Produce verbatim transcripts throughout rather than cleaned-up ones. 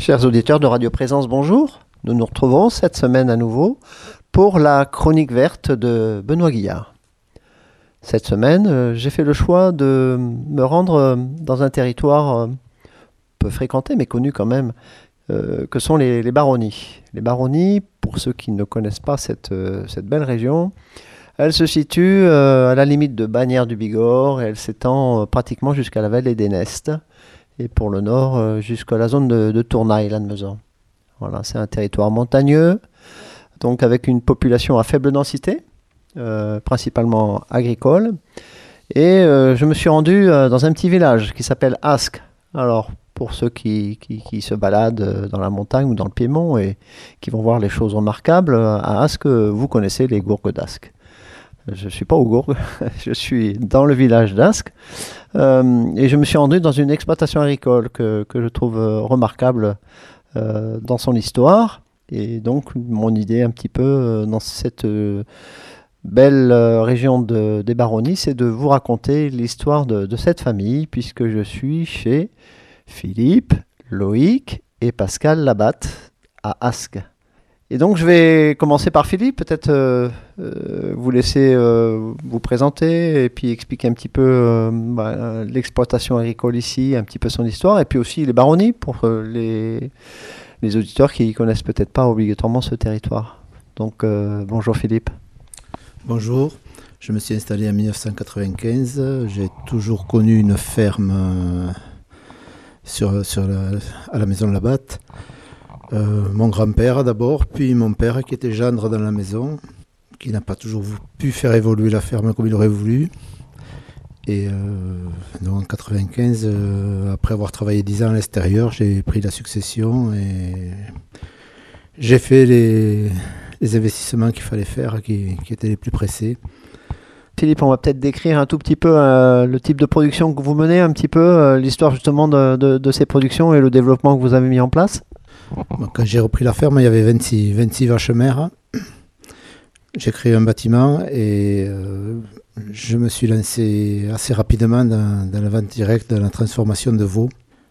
Chers auditeurs de Radio Présence, bonjour. Nous nous retrouvons cette semaine à nouveau pour la chronique verte de Benoît Guillard. Cette semaine, euh, j'ai fait le choix de me rendre euh, dans un territoire euh, peu fréquenté, mais connu quand même, euh, que sont les, les Baronnies. Les Baronnies, pour ceux qui ne connaissent pas cette, euh, cette belle région, elle se situe euh, à la limite de Bagnères du Bigorre et elle s'étend euh, pratiquement jusqu'à la vallée des Nestes et pour le nord euh, jusqu'à la zone de, de Tournaille, Lannemezan. Voilà, c'est un territoire montagneux, donc avec une population à faible densité, euh, principalement agricole. Et euh, je me suis rendu euh, dans un petit village qui s'appelle Ascq. Alors, pour ceux qui, qui, qui se baladent dans la montagne ou dans le Piémont et qui vont voir les choses remarquables, à Ascq, vous connaissez les gourgues d'Ascq. Je ne suis pas au Gourgues, je suis dans le village d'Ascq. Euh, et je me suis rendu dans une exploitation agricole que, que je trouve euh, remarquable euh, dans son histoire. Et donc, mon idée un petit peu euh, dans cette euh, belle euh, région de, des Baronnies, c'est de vous raconter l'histoire de, de cette famille, puisque je suis chez Philippe, Loïc et Pascal Labatte à Ascq. Et donc je vais commencer par Philippe, peut-être euh, euh, vous laisser euh, vous présenter et puis expliquer un petit peu euh, bah, l'exploitation agricole ici, un petit peu son histoire, et puis aussi les baronnies pour euh, les, les auditeurs qui ne connaissent peut-être pas obligatoirement ce territoire. Donc euh, bonjour Philippe. Bonjour, je me suis installé en mille neuf cent quatre-vingt-quinze, j'ai toujours connu une ferme euh, sur, sur la, à la maison Labatte. Euh, mon grand-père d'abord, puis mon père qui était gendre dans la maison, qui n'a pas toujours pu faire évoluer la ferme comme il aurait voulu. Et euh, donc en quatre-vingt-quinze, euh, après avoir travaillé dix ans à l'extérieur, j'ai pris la succession et j'ai fait les, les investissements qu'il fallait faire, qui, qui étaient les plus pressés. Philippe, on va peut-être décrire un tout petit peu euh, le type de production que vous menez, un petit peu euh, l'histoire justement de, de, de ces productions et le développement que vous avez mis en place. Quand j'ai repris la ferme, il y avait vingt-six, vingt-six vaches mères. J'ai créé un bâtiment et euh, je me suis lancé assez rapidement dans, dans la vente directe, dans la transformation de veaux.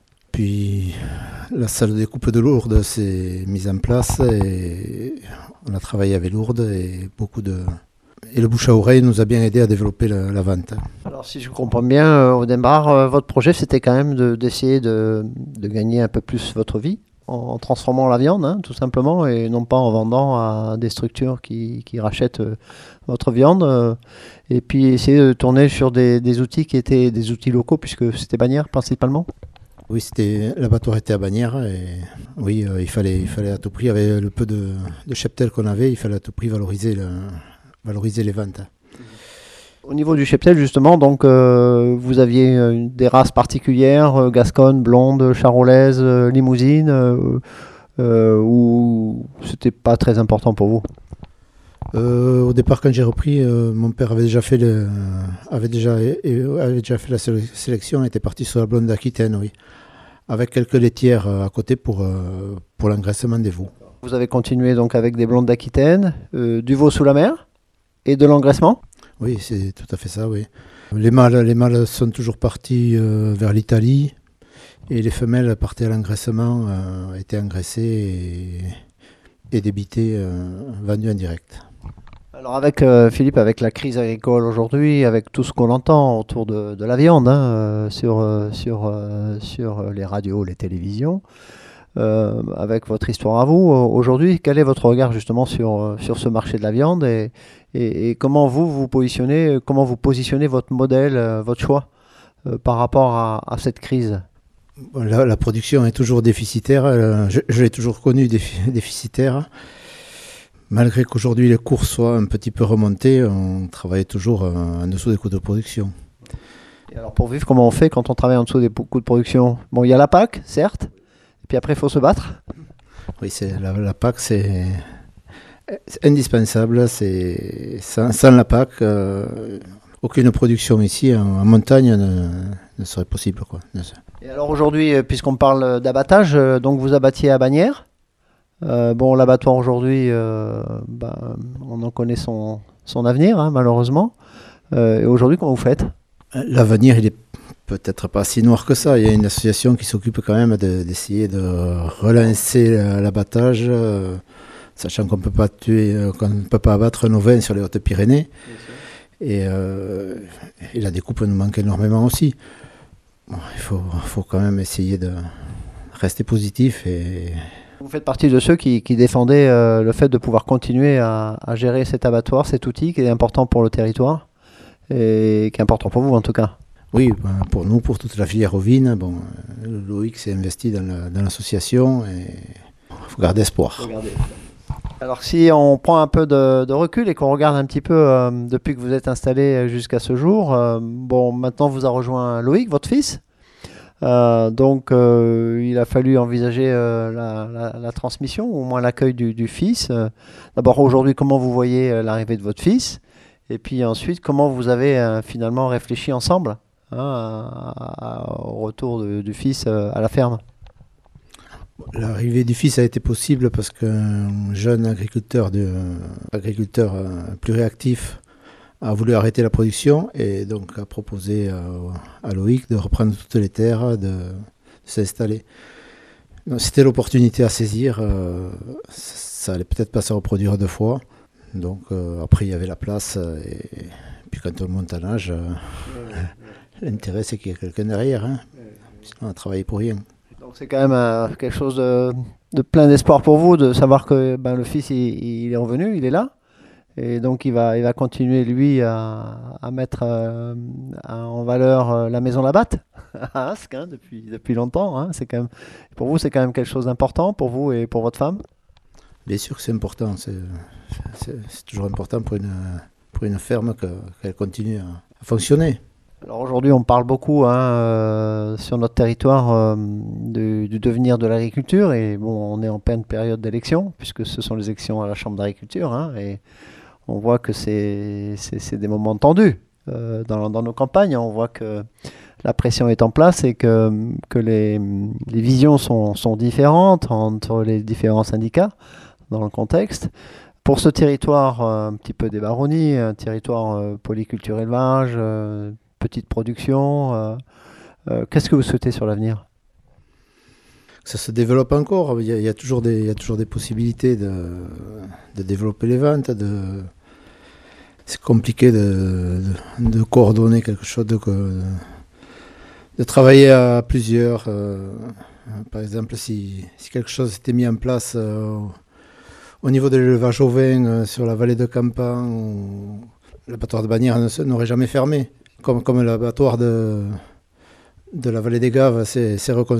Puis la salle de découpe de Lourdes s'est mise en place et on a travaillé avec Lourdes et beaucoup de... Et le bouche à oreille nous a bien aidé à développer la, la vente. Alors si je comprends bien, euh, au départ, euh, votre projet c'était quand même de, d'essayer de, de gagner un peu plus votre vie en transformant la viande, hein, tout simplement, et non pas en vendant à des structures qui, qui rachètent euh, votre viande, euh, et puis essayer de tourner sur des, des outils qui étaient des outils locaux, puisque c'était Bagnères principalement. Oui, c'était, l'abattoir était à Bagnères, et oui, euh, il, fallait, il fallait à tout prix, avec le peu de, de cheptel qu'on avait, il fallait à tout prix valoriser, le, valoriser les ventes. Au niveau du cheptel, justement, donc euh, vous aviez euh, des races particulières, euh, gasconne, blonde, charolaise, euh, limousine, euh, euh, ou c'était pas très important pour vous? euh, Au départ, quand j'ai repris, euh, mon père avait déjà fait, le, avait déjà, et, avait déjà fait la sélection, était parti sur la blonde d'Aquitaine, oui, avec quelques laitières à côté pour, euh, pour l'engraissement des veaux. Vous avez continué donc avec des blondes d'Aquitaine, euh, du veau sous la mer et de l'engraissement? Oui, c'est tout à fait ça, oui. Les mâles, les mâles sont toujours partis euh, vers l'Italie et les femelles partaient à l'engraissement, euh, étaient engraissées et, et débitées, euh, vendues en direct. Alors avec euh, Philippe, avec la crise agricole aujourd'hui, avec tout ce qu'on entend autour de, de la viande, hein, euh, sur, euh, sur, euh, sur les radios, les télévisions, euh, avec votre histoire à vous, euh, aujourd'hui, quel est votre regard justement sur, euh, sur ce marché de la viande et, et, et comment vous vous positionnez, comment vous positionnez votre modèle, euh, votre choix euh, par rapport à, à cette crise? La, la production est toujours déficitaire, euh, je, je l'ai toujours connue défi, déficitaire. Malgré qu'aujourd'hui les cours soient un petit peu remontés, on travaille toujours euh, en dessous des coûts de production. Et alors pour vivre, comment on fait quand on travaille en dessous des coûts de production? Bon, il y a la P A C, certes, et puis après il faut se battre. Oui, c'est, la, la P A C c'est, c'est indispensable, c'est, sans, sans la P A C, euh, aucune production ici en, en montagne ne, ne serait possible, quoi. Et alors aujourd'hui, puisqu'on parle d'abattage, donc vous abattiez à Bagnères. Euh, bon, l'abattoir aujourd'hui, euh, bah, on en connaît son, son avenir, hein, malheureusement. Euh, et aujourd'hui, comment vous faites? L'avenir, il est peut-être pas si noir que ça. Il y a une association qui s'occupe quand même de, d'essayer de relancer l'abattage, euh, sachant qu'on peut pas tuer, euh, qu'on ne peut pas abattre nos vins sur les Hautes-Pyrénées. Et, euh, et la découpe nous manque énormément aussi. Bon, il faut, faut quand même essayer de rester positif. Et... Vous faites partie de ceux qui, qui défendaient euh, le fait de pouvoir continuer à, à gérer cet abattoir, cet outil qui est important pour le territoire et qui est important pour vous en tout cas. Oui, ben pour nous, pour toute la filière ovine, bon, Loïc s'est investi dans, la, dans l'association et il faut garder espoir. Faut garder. Alors si on prend un peu de, de recul et qu'on regarde un petit peu euh, depuis que vous êtes installé jusqu'à ce jour, euh, bon, maintenant vous a rejoint Loïc, votre fils. Euh, donc euh, il a fallu envisager euh, la, la, la transmission, ou au moins l'accueil du, du fils. Euh, d'abord aujourd'hui, comment vous voyez euh, l'arrivée de votre fils? Et puis ensuite, comment vous avez euh, finalement réfléchi ensemble hein, à, à, au retour de, du fils euh, à la ferme? L'arrivée du fils a été possible parce qu'un jeune agriculteur, de, agriculteur euh, plus réactif a voulu arrêter la production et donc a proposé à, à Loïc de reprendre toutes les terres, de, de s'installer. Donc, c'était l'opportunité à saisir. Euh, ça allait peut-être pas se reproduire deux fois. Donc euh, après il y avait la place et, et puis quand on monte à l'âge, euh, l'intérêt c'est qu'il y ait quelqu'un derrière. Hein. Sinon on a travaillé pour rien. Donc c'est quand même euh, quelque chose de, de plein d'espoir pour vous de savoir que ben, le fils il, il est revenu, il est là. Et donc il va, il va continuer lui à, à mettre euh, en valeur euh, la maison Labatte à Ascq hein, depuis, depuis longtemps. Hein. C'est quand même, pour vous c'est quand même quelque chose d'important pour vous et pour votre femme? Bien sûr que c'est important. C'est, c'est, c'est toujours important pour une, pour une ferme que, qu'elle continue à, à fonctionner. Alors aujourd'hui, on parle beaucoup hein, euh, sur notre territoire euh, du, du devenir de l'agriculture et bon, on est en pleine période d'élection puisque ce sont les élections à la Chambre d'agriculture hein, et on voit que c'est, c'est, c'est des moments tendus euh, dans, dans nos campagnes. On voit que la pression est en place et que, que les, les visions sont, sont différentes entre les différents syndicats dans le contexte. Pour ce territoire euh, un petit peu des baronnies, un territoire euh, polyculture élevage, euh, petite production, euh, euh, qu'est-ce que vous souhaitez sur l'avenir? Ça se développe encore, il y a, il y a, toujours, des, il y a toujours des possibilités de, de développer les ventes. De... C'est compliqué de, de, de coordonner quelque chose, de, de, de travailler à plusieurs. Euh, par exemple, si, si quelque chose était mis en place euh, au niveau de l'élevage ovin euh, sur la vallée de Campan, où l'abattoir de Bagnères n'aurait jamais fermé. Comme, comme l'abattoir de, de la vallée des Gaves s'est reconstruit.